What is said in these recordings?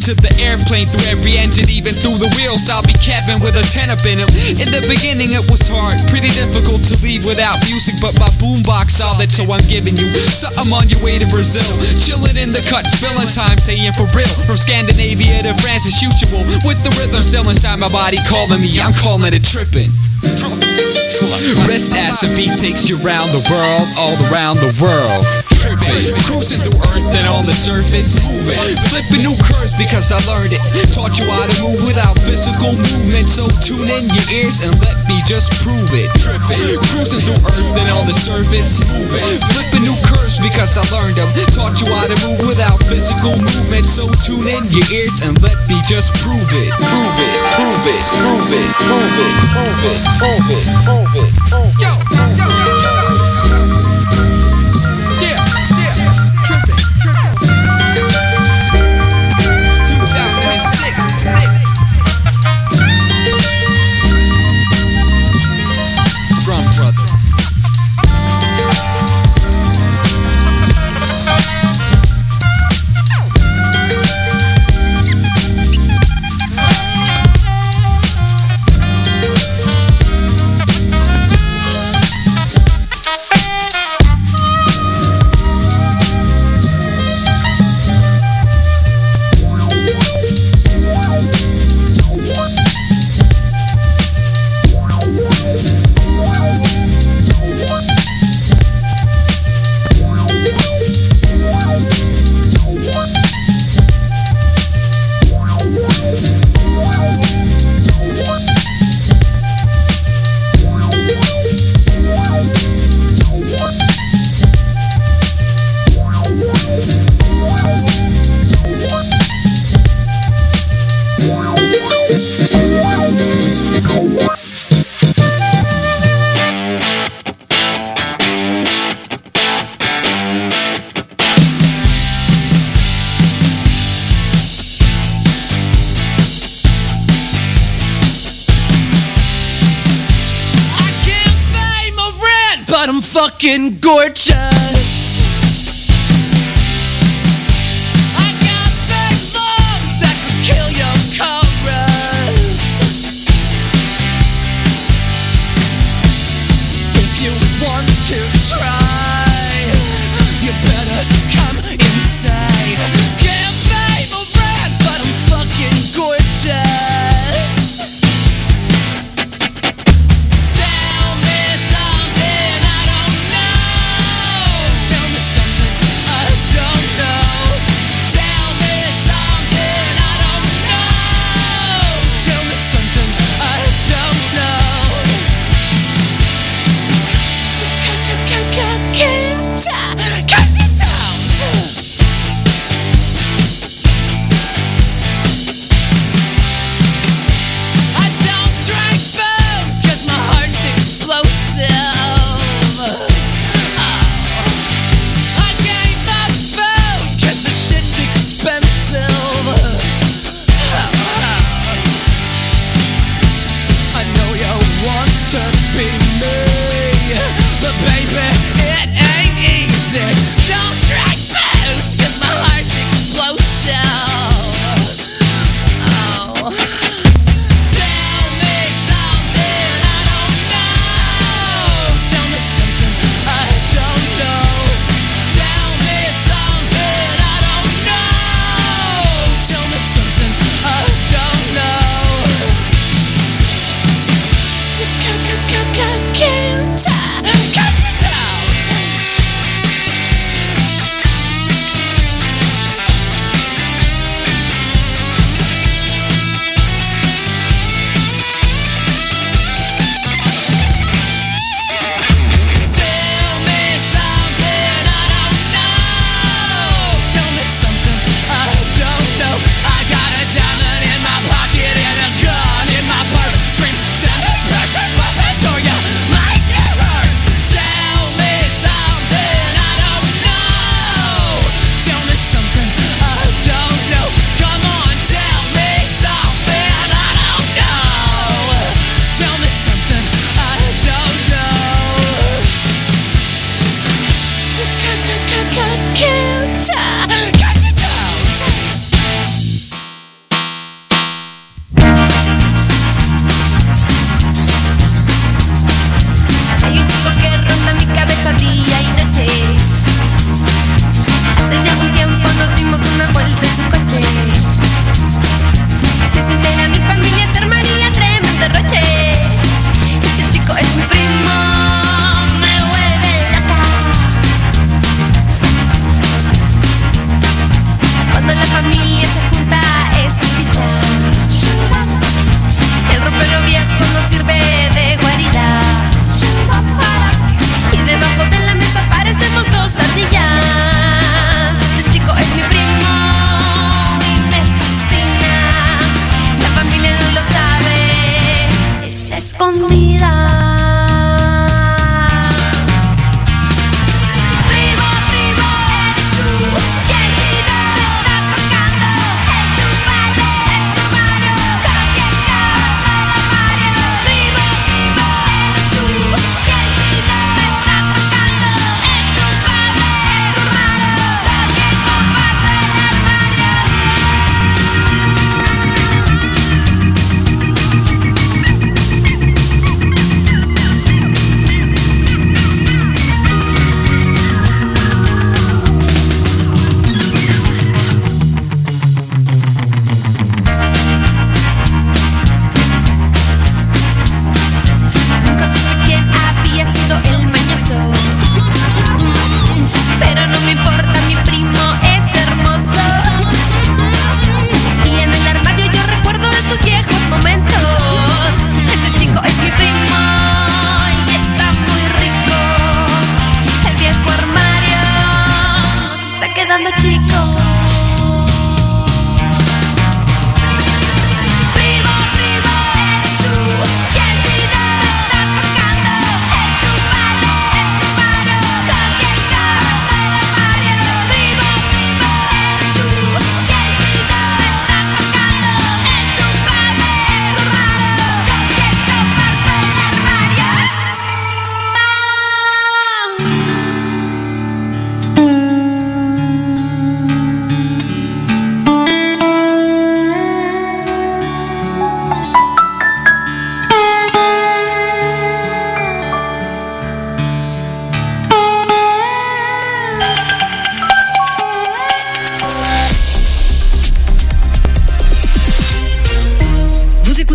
to the airplane, through every engine, even through the wheels. I'll be Kevin with a 10 up in him. In the beginning it was hard, pretty difficult to leave without music, but my boombox solved it, so I'm giving you something on your way to Brazil. Chilling in the cut, spilling time, saying for real. From Scandinavia to France as usual, with the rhythm still inside my body calling me, I'm calling it tripping. Rest as the beat takes you round the world, all around the world. Tripping, cruising through earth and on the surface, moving, flipping new curves because I learned it. Taught you how to move without physical movement, so tune in your ears and let me just prove it. Tripping, cruising through earth and on the surface, moving, flipping new curves because I learned them. Taught you how to move without physical movement, so tune in your ears and let me just prove it. Prove it, prove it, prove it, prove it, prove it, prove it, prove it, prove it. Yo, yo, yo, yo. But I'm fucking gorgeous. I got big lungs that could kill your chorus. If you want to try, you better come inside. Can't pay my rent, but I'm fucking gorgeous. Tell me something I don't know.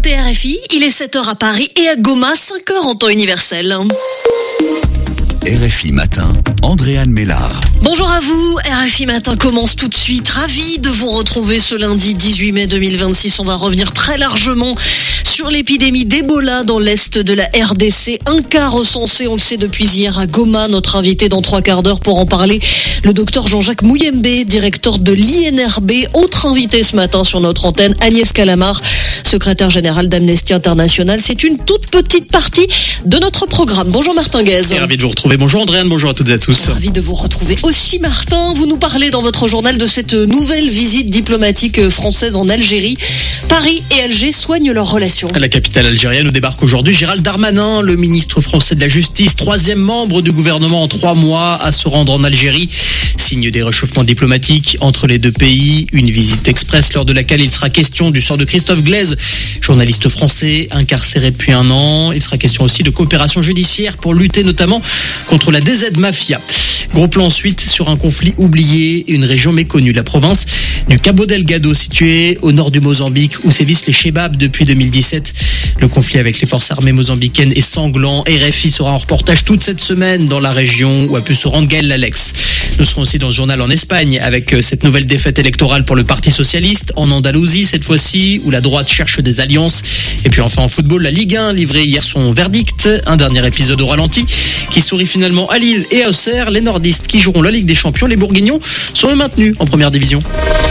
écoutez RFI, il est 7h à Paris et à Goma, 5h en temps universel. RFI Matin, Andréane Mélard. Bonjour à vous, RFI Matin commence tout de suite. Ravi de vous retrouver ce lundi 18 mai 2026. On va revenir très largement sur l'épidémie d'Ebola dans l'est de la RDC. Un cas recensé, on le sait depuis hier à Goma. Notre invité dans 3 quarts d'heure pour en parler, le docteur Jean-Jacques Mouyembe, directeur de l'INRB. Autre invité ce matin sur notre antenne, Agnès Calamar, secrétaire générale d'Amnesty International. C'est une toute petite partie de notre programme. Bonjour Martin Guez. Ravi de vous retrouver. Bonjour Andréane, bonjour à toutes et à tous. Ravi de vous retrouver aussi Martin. Vous nous parlez dans votre journal de cette nouvelle visite diplomatique française en Algérie. Paris et Alger soignent leurs relations. À la capitale algérienne où débarque aujourd'hui Gérald Darmanin, le ministre français de la Justice, 3e membre du gouvernement en 3 mois à se rendre en Algérie. Signe des réchauffements diplomatiques entre les deux pays. Une visite express lors de laquelle il sera question du sort de Christophe Glaise, journaliste français incarcéré depuis 1 an. Il sera question aussi de coopération judiciaire pour lutter notamment contre la DZ Mafia. Gros plan ensuite sur un conflit oublié, une région méconnue, la province du Cabo Delgado, située au nord du Mozambique, où sévissent les Chebabs depuis 2017. Le conflit avec les forces armées mozambicaines est sanglant. RFI sera en reportage toute cette semaine dans la région où a pu se rendre Gaël Lalex. Nous serons aussi dans ce journal en Espagne avec cette nouvelle défaite électorale pour le Parti Socialiste, en Andalousie cette fois-ci, où la droite cherche des alliances. Et puis enfin en football, la Ligue 1 livré hier son verdict. Un dernier épisode au ralenti qui sourit finalement à Lille et à Auxerre. Les nordistes qui joueront la Ligue des Champions, les Bourguignons, sont maintenus en première division.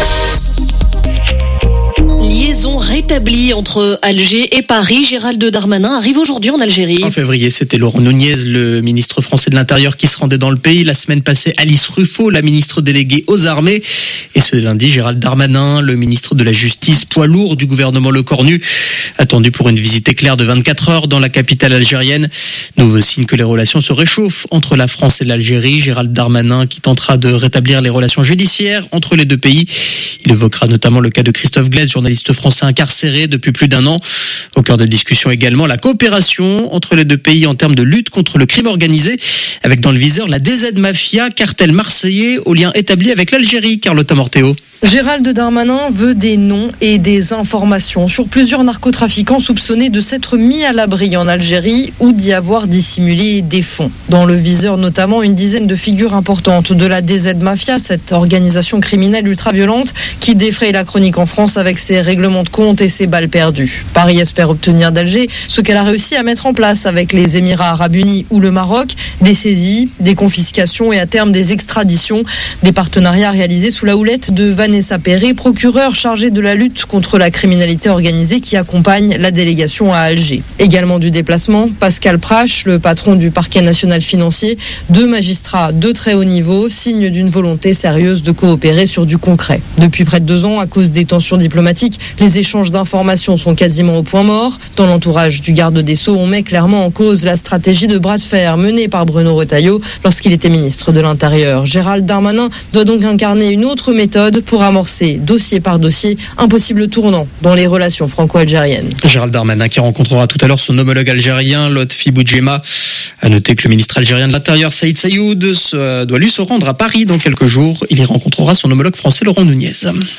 Liaison rétablie entre Alger et Paris. Gérald Darmanin arrive aujourd'hui en Algérie. En février, c'était Laurent Nunez, le ministre français de l'Intérieur, qui se rendait dans le pays. La semaine passée, Alice Ruffo, la ministre déléguée aux armées. Et ce lundi, Gérald Darmanin, le ministre de la Justice, poids lourd du gouvernement Lecornu, attendu pour une visite éclair de 24 heures dans la capitale algérienne. Nouveau signe que les relations se réchauffent entre la France et l'Algérie. Gérald Darmanin qui tentera de rétablir les relations judiciaires entre les deux pays. Il évoquera notamment le cas de Christophe Glaise, journaliste français incarcéré depuis plus d'1 an. Au cœur de discussion également, la coopération entre les deux pays en termes de lutte contre le crime organisé, avec dans le viseur la DZ Mafia, cartel marseillais aux liens établis avec l'Algérie. Carlotta Morteo. Gérald Darmanin veut des noms et des informations sur plusieurs narcotrafiquants soupçonnés de s'être mis à l'abri en Algérie ou d'y avoir dissimulé des fonds. Dans le viseur notamment une dizaine de figures importantes de la DZ Mafia, cette organisation criminelle ultra-violente qui défraye la chronique en France avec ses règlements de compte et ses balles perdues. Paris espère obtenir d'Alger ce qu'elle a réussi à mettre en place avec les Émirats Arabes Unis ou le Maroc, des saisies, des confiscations et à terme des extraditions, des partenariats réalisés sous la houlette de Vanessa Perret, procureure chargée de la lutte contre la criminalité organisée qui accompagne la délégation à Alger. Également du déplacement, Pascal Prache, le patron du parquet national financier, 2 magistrats de très haut niveau, signe d'une volonté sérieuse de coopérer sur du concret. Depuis près de 2 ans, à cause des tensions diplomatiques, les échanges d'informations sont quasiment au point mort. Dans l'entourage du garde des Sceaux, on met clairement en cause la stratégie de bras de fer menée par Bruno Retailleau lorsqu'il était ministre de l'Intérieur. Gérald Darmanin doit donc incarner une autre méthode pour amorcer, dossier par dossier, un possible tournant dans les relations franco-algériennes. Gérald Darmanin qui rencontrera tout à l'heure son homologue algérien, Lotfi Boudjema. À noter que le ministre algérien de l'Intérieur, Saïd Saïoud, doit lui se rendre à Paris dans quelques jours. Il y rencontrera son homologue français, Laurent Nunez.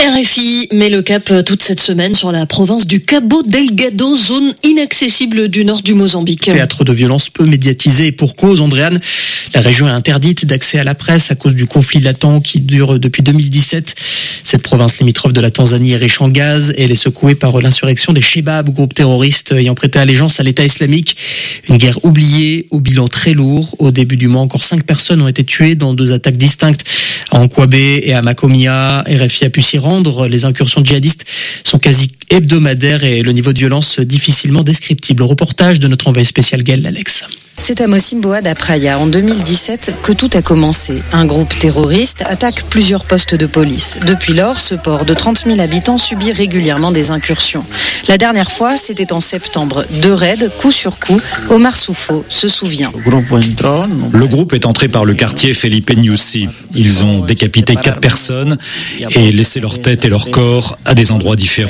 RFI met le cap toute cette semaine sur la province du Cabo Delgado, zone inaccessible du nord du Mozambique. Théâtre de violence peu médiatisé et pour cause, Andréane. La région est interdite d'accès à la presse à cause du conflit latent qui dure depuis 2017. Cette province limitrophe de la Tanzanie est riche en gaz et elle est secouée par l'insurrection des Chebabs, groupe terroriste ayant prêté allégeance à l'État islamique. Une guerre oubliée, au bilan très lourd. Au début du mois, encore 5 personnes ont été tuées dans 2 attaques distinctes à Ankwabé et à Makomia. RFI a pu s'y rendre. Les incursions djihadistes sont quasi hebdomadaires et le niveau de violence difficilement descriptible. Reportage de notre envoyé spécial Gaël Lalex. C'est à Mocimboa da Praia en 2017 que tout a commencé. Un groupe terroriste attaque plusieurs postes de police. Depuis lors, ce port de 30 000 habitants subit régulièrement des incursions. La dernière fois, c'était en septembre. 2 raids, coup sur coup. Omar Soufo se souvient. Le groupe est entré par le quartier Felipe Nyusi. Ils ont décapité 4 personnes et laissé leurs têtes et leurs corps à des endroits différents.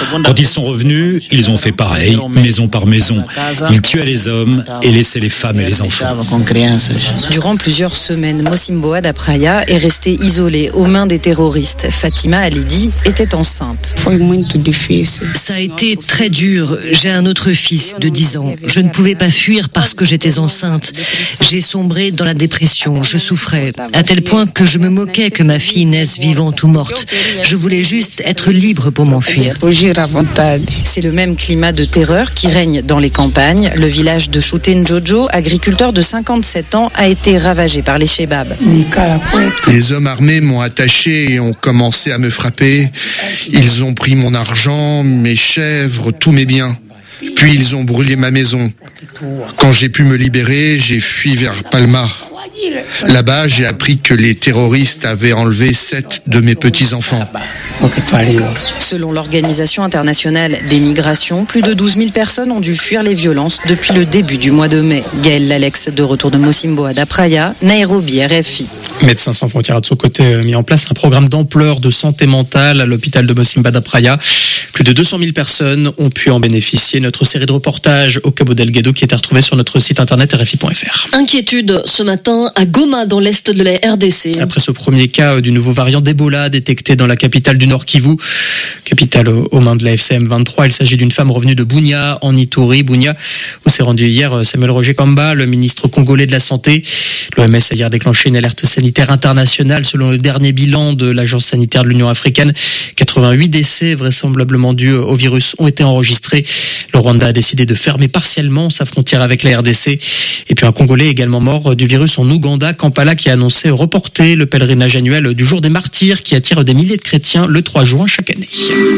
Quand ils sont revenus, ils ont fait pareil, maison par maison. Ils tuaient les hommes et laissaient les femmes et les enfants. Durant plusieurs semaines, Mocimboa da Praia est resté isolé aux mains des terroristes. Fatima Alidi était enceinte. Ça a été très dur. J'ai un autre fils de 10 ans. Je ne pouvais pas fuir parce que j'étais enceinte. J'ai sombré dans la dépression. Je souffrais à tel point que je me moquais que ma fille naisse vivante ou morte. Je voulais juste être libre pour m'enfuir. C'est le même climat de terreur qui règne dans les campagnes. Le village de Choutenjojo, agriculteur de 57 ans, a été ravagé par les Chebabs. Les hommes armés m'ont attaché et ont commencé à me frapper. Ils ont pris mon argent, mes chèvres, tous mes biens. Puis ils ont brûlé ma maison. Quand j'ai pu me libérer, j'ai fui vers Palma. Là-bas, j'ai appris que les terroristes avaient enlevé 7 de mes petits-enfants. Selon l'Organisation internationale des migrations, plus de 12 000 personnes ont dû fuir les violences depuis le début du mois de mai. Gaël Lalex, de retour de Mocimboa da Praia, Nairobi, RFI. Médecins sans frontières a de son côté mis en place un programme d'ampleur de santé mentale à l'hôpital de Mocimboa da Praia. Plus de 200 000 personnes ont pu en bénéficier. Notre série de reportages au Cabo Delgado qui est à retrouver sur notre site internet rfi.fr. Inquiétude ce matin à Goma, dans l'est de la RDC. Après ce premier cas du nouveau variant d'Ebola détecté dans la capitale du Nord Kivu, capitale aux mains de la FCM 23, il s'agit d'une femme revenue de Bunia en Ituri. Bunia, où s'est rendu hier Samuel Roger Kamba, le ministre congolais de la Santé. L'OMS a hier déclenché une alerte sanitaire internationale. Selon le dernier bilan de l'Agence sanitaire de l'Union africaine, 88 décès vraisemblablement dus au virus ont été enregistrés. Le Rwanda a décidé de fermer partiellement sa frontière avec la RDC. Et puis un Congolais également mort du virus en Ouganda, Kampala, qui a annoncé reporter le pèlerinage annuel du Jour des Martyrs qui attire des milliers de chrétiens le 3 juin chaque année.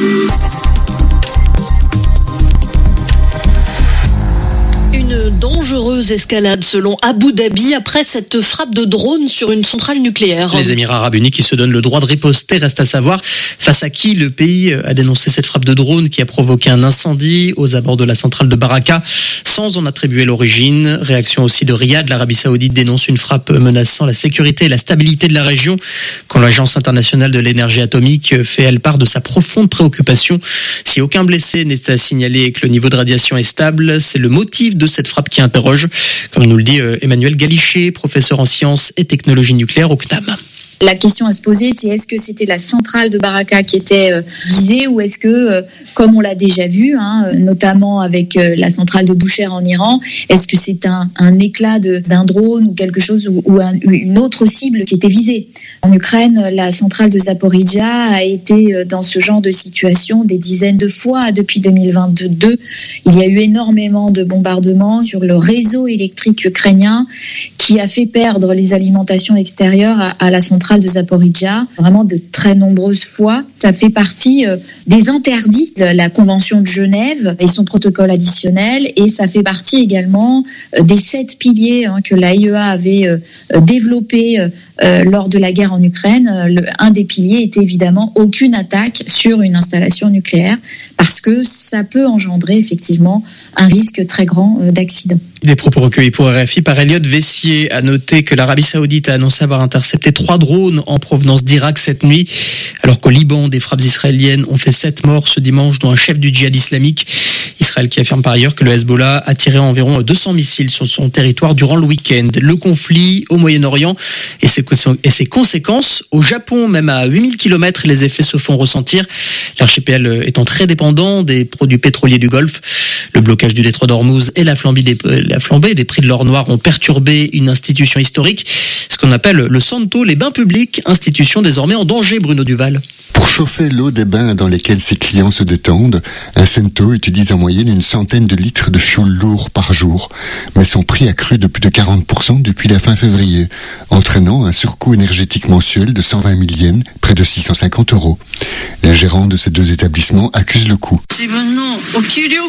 Une dangereuse escalade selon Abu Dhabi après cette frappe de drone sur une centrale nucléaire. Les Émirats Arabes Unis qui se donnent le droit de riposter. Reste à savoir face à qui le pays a dénoncé cette frappe de drone qui a provoqué un incendie aux abords de la centrale de Baraka sans en attribuer l'origine. Réaction aussi de Riyad. L'Arabie Saoudite dénonce une frappe menaçant la sécurité et la stabilité de la région quand l'Agence internationale de l'énergie atomique fait elle part de sa profonde préoccupation. Si aucun blessé n'est à signaler et que le niveau de radiation est stable, c'est le motif de cette frappe qui interroge, comme nous le dit Emmanuel Galichet, professeur en sciences et technologies nucléaires au CNAM. La question à se poser, c'est est-ce que c'était la centrale de Baraka qui était visée ou est-ce que, comme on l'a déjà vu, notamment avec la centrale de Boucher en Iran, est-ce que c'est un éclat d'un drone ou quelque chose ou une autre cible qui était visée? En Ukraine, la centrale de Zaporizhzhia a été dans ce genre de situation des dizaines de fois depuis 2022. Il y a eu énormément de bombardements sur le réseau électrique ukrainien qui a fait perdre les alimentations extérieures à la centrale de Zaporizhzhia, vraiment de très nombreuses fois. Ça fait partie des interdits de la Convention de Genève et son protocole additionnel, et ça fait partie également des 7 piliers que l'AIEA avait développés lors de la guerre en Ukraine. Un des piliers était évidemment aucune attaque sur une installation nucléaire, parce que ça peut engendrer effectivement un risque très grand d'accident. Des propos recueillis pour RFI par Elliot Vessier. A noter que l'Arabie Saoudite a annoncé avoir intercepté 3 drones en provenance d'Irak cette nuit, alors qu'au Liban, des frappes israéliennes ont fait 7 morts ce dimanche, dont un chef du djihad islamique. Israël qui affirme par ailleurs que le Hezbollah a tiré environ 200 missiles sur son territoire durant le week-end. Le conflit au Moyen-Orient et ses conséquences au Japon, même à 8000 km, les effets se font ressentir. L'archipel étant très dépendant des produits pétroliers du Golfe. Le blocage du détroit d'Ormuz et la flambée des prix de l'or noir ont perturbé une institution historique, ce qu'on appelle le Santo, les bains publics, institution désormais en danger, Bruno Duval. Pour chauffer l'eau des bains dans lesquels ses clients se détendent, un Cento utilise en moyenne une centaine de litres de fioul lourd par jour. Mais son prix a cru de plus de 40% depuis la fin février, entraînant un surcoût énergétique mensuel de 120 000 yens, près de 650 €. Les gérants de ces 2 établissements accusent le coût. On en est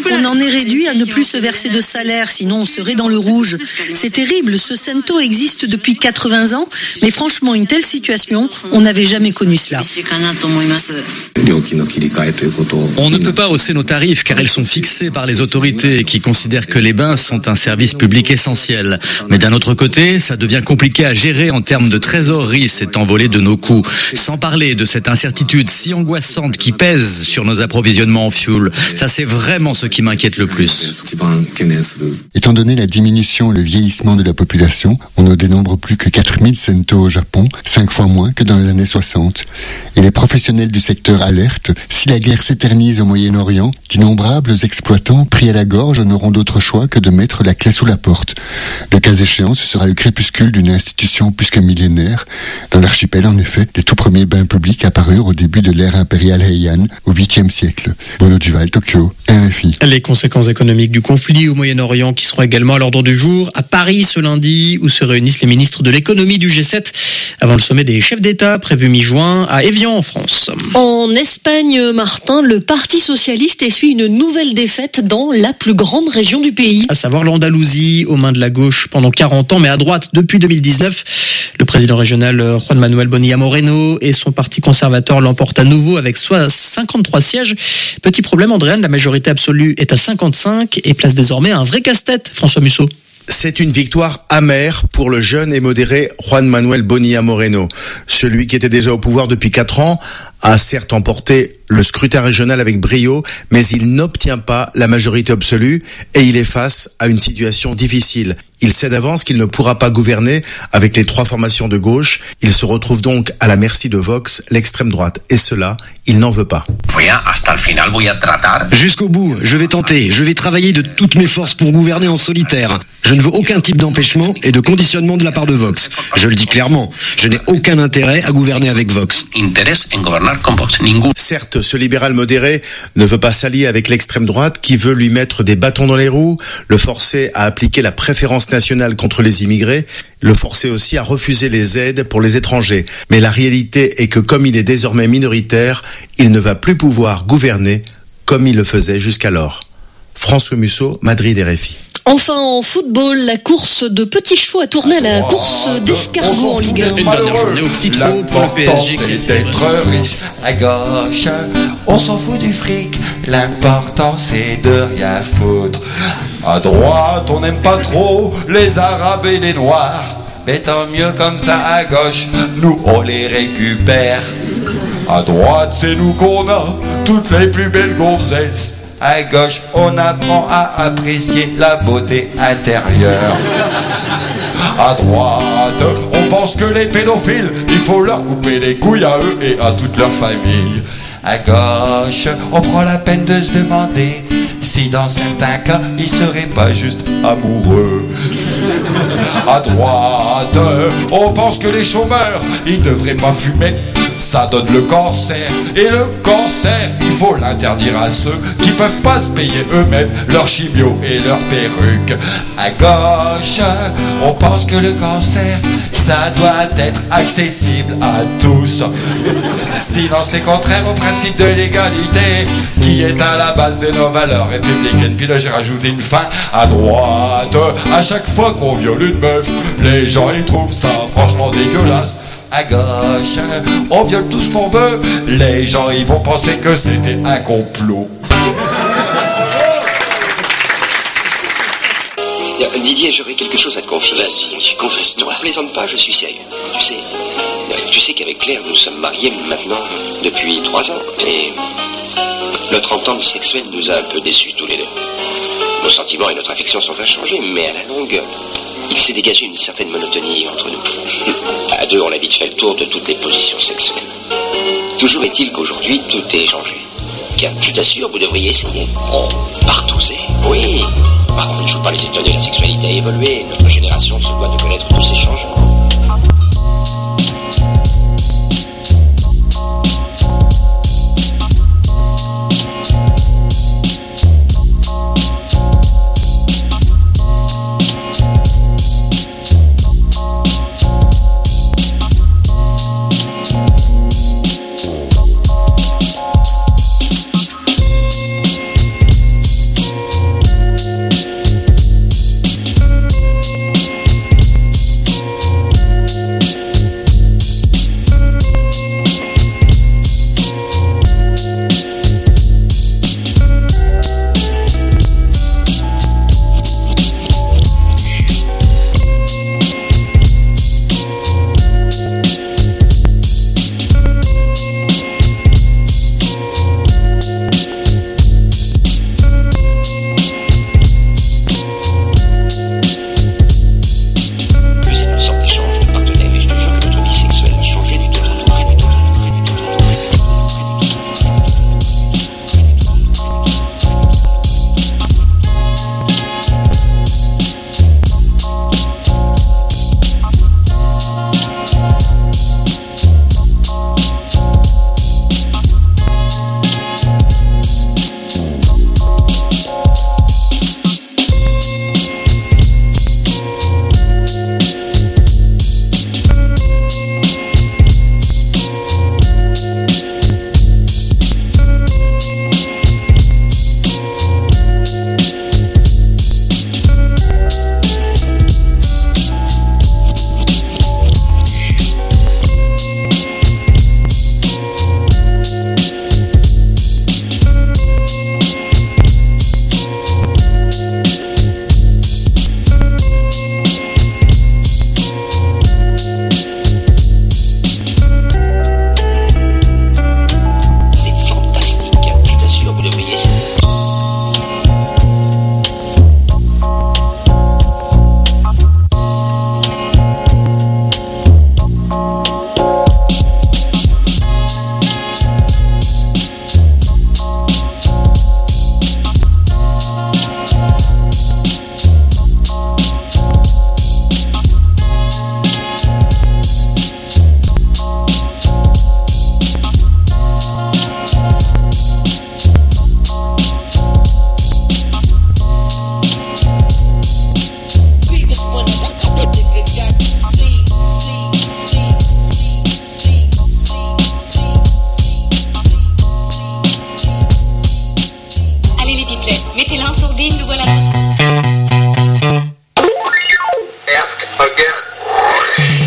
été réduit à ne plus se verser de salaire, sinon on serait dans le rouge. C'est terrible, ce Cento existe depuis 80 ans, mais franchement, une telle situation, on n'avait jamais connu cela. On ne peut pas hausser nos tarifs car elles sont fixées par les autorités qui considèrent que les bains sont un service public essentiel. Mais d'un autre côté, ça devient compliqué à gérer en termes de trésorerie cet envolé de nos coûts. Sans parler de cette incertitude si angoissante qui pèse sur nos approvisionnements en fuel. Ça, c'est vraiment ce qui m'inquiète le plus. Étant donné la diminution et le vieillissement de la population, on ne dénombre plus que 4000 Cento au Japon, 5 fois moins que dans les années 60. Et les professionnels du secteur alertent, si la guerre s'éternise au Moyen-Orient, d'innombrables exploitants pris à la gorge n'auront d'autre choix que de mettre la clé sous la porte. Le cas échéant, ce sera le crépuscule d'une institution plus que millénaire. Dans l'archipel, en effet, les tout premiers bains publics apparurent au début de l'ère impériale Heian, au 8e siècle. Bruno Duval, Tokyo, RFI. Les conséquences économiques du conflit au Moyen-Orient qui seront également à l'ordre du jour à Paris ce lundi, où se réunissent les ministres de l'économie du G7 avant le sommet des chefs d'État prévu mi-juin à Évian en France. En Espagne, Martin, le Parti socialiste essuie une nouvelle défaite dans la plus grande région du pays. À savoir l'Andalousie, aux mains de la gauche pendant 40 ans, mais à droite depuis 2019. Le président régional Juan Manuel Bonilla Moreno et son parti conservateur l'emportent à nouveau avec soit 53 sièges. Petit problème, Andréane, la majorité absolue est à 55 et place désormais un vrai casse-tête. François Musso. C'est une victoire amère pour le jeune et modéré Juan Manuel Bonilla Moreno. Celui qui était déjà au pouvoir depuis 4 ans a certes emporté le scrutin régional avec brio, mais il n'obtient pas la majorité absolue et il est face à une situation difficile. Il sait d'avance qu'il ne pourra pas gouverner avec les 3 formations de gauche. Il se retrouve donc à la merci de Vox, l'extrême droite. Et cela, il n'en veut pas. Jusqu'au bout, je vais tenter, je vais travailler de toutes mes forces pour gouverner en solitaire. Je ne veux aucun type d'empêchement et de conditionnement de la part de Vox. Je le dis clairement, je n'ai aucun intérêt à gouverner avec Vox. Certes, ce libéral modéré ne veut pas s'allier avec l'extrême droite qui veut lui mettre des bâtons dans les roues, le forcer à appliquer la préférence nationale contre les immigrés, le forcer aussi à refuser les aides pour les étrangers. Mais la réalité est que comme il est désormais minoritaire, il ne va plus pouvoir gouverner comme il le faisait jusqu'alors. François Musso, Madrid, RFI. Enfin, en football, la course de petits chevaux a tourné à la course d'escargots en Ligue 1. Une dernière journée au petit trot pour le PSG qui est d'être riche. À gauche, on s'en fout du fric. L'important c'est de rien foutre. À droite, on n'aime pas trop les Arabes et les Noirs. Mais tant mieux comme ça à gauche, nous on les récupère. À droite, c'est nous qu'on a toutes les plus belles gonzesses. À gauche, on apprend à apprécier la beauté intérieure. À droite, on pense que les pédophiles, il faut leur couper les couilles à eux et à toute leur famille. À gauche, on prend la peine de se demander si dans certains cas, ils seraient pas juste amoureux. À droite, on pense que les chômeurs, ils devraient pas fumer. Ça donne le cancer. Et le cancer, il faut l'interdire à ceux qui peuvent pas se payer eux-mêmes leur chimio et leur perruque. À gauche, on pense que le cancer, ça doit être accessible à tous. Sinon c'est contraire au principe de l'égalité qui est à la base de nos valeurs républicaines. Puis là j'ai rajouté une fin. À droite, à chaque fois qu'on viole une meuf, les gens ils trouvent ça franchement dégueulasse. À gauche, on viole tout ce qu'on veut, les gens ils vont penser que c'était un complot. Didier, j'aurais quelque chose à te confier. Vas-y, confesse-toi. Ne plaisante pas, je suis sérieux. Tu sais qu'avec Claire, nous sommes mariés maintenant depuis 3 ans. Et notre entente sexuelle nous a un peu déçus tous les deux. Nos sentiments et notre affection sont inchangés, mais à la longue, il s'est dégagé une certaine monotonie entre nous. À 2, on a vite fait le tour de toutes les positions sexuelles. Toujours est-il qu'aujourd'hui, tout est changé. Car je t'assure, vous devriez essayer. Partout, oui. On ne joue pas les étonner, la sexualité a évolué. Notre génération se doit de connaître tous ces changements. demandé, nous voilà. Ask again.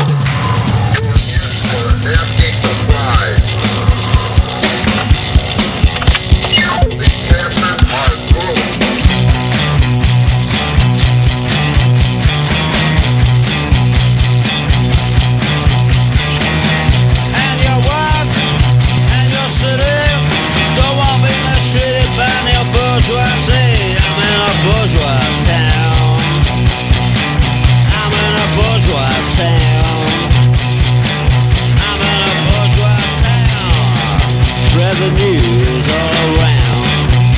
The news all around.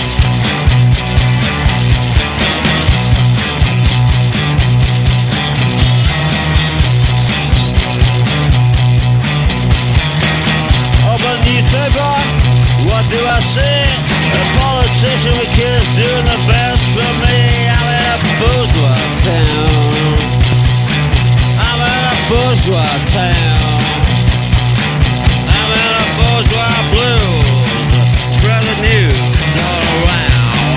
Open newspaper, what do I see? A politician with kids doing the best for me. I'm in a bourgeois town. I'm in a bourgeois town. I'm in a bourgeois blue. Spread the news all around.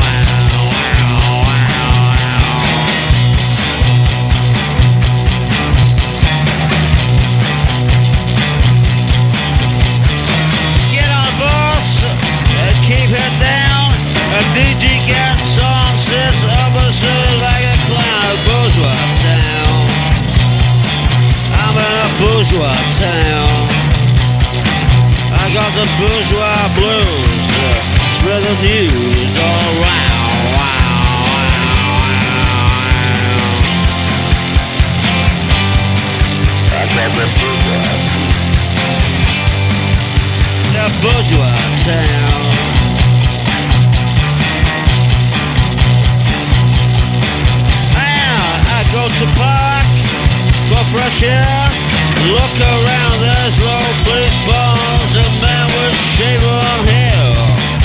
Get on the bus and keep it down. A DG gets on, sits opposite like a clown. Bourgeois town. I'm in a bourgeois town. I got the bourgeois blues. Spread the news all around. I got the bourgeois blues. The bourgeois town. I go to park for fresh air. Look around, there's low police balls, a man with shaven hair.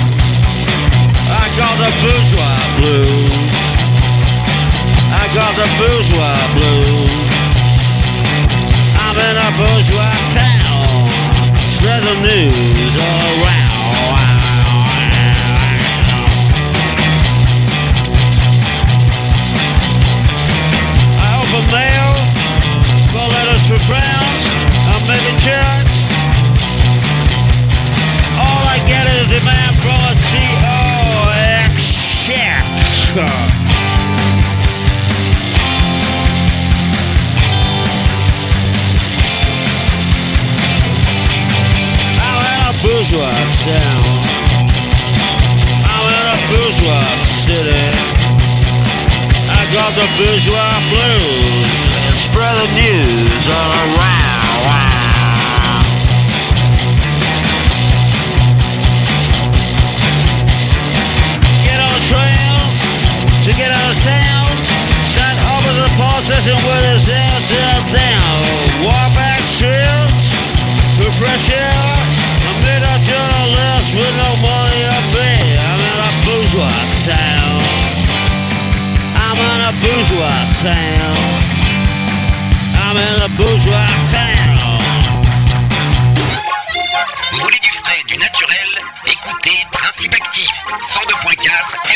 I got the bourgeois blues. I got the bourgeois blues. I'm in a bourgeois town. Spread the news all around. I open mail for letters for friends. I'm making checks. All I get is demand from a TOX check. I'm in a bourgeois town. I'm in a bourgeois city. I got the bourgeois blues. Spread the news all around. Get on the train to get out of town. Sat over the politician with his head down. Walk back streets for fresh air. I made a journalist with no money to pay. I'm in a bourgeois town. I'm in a bourgeois town. I'm in a bourgeois town. Vous voulez du frais, du naturel? Écoutez Principe Actif 102.4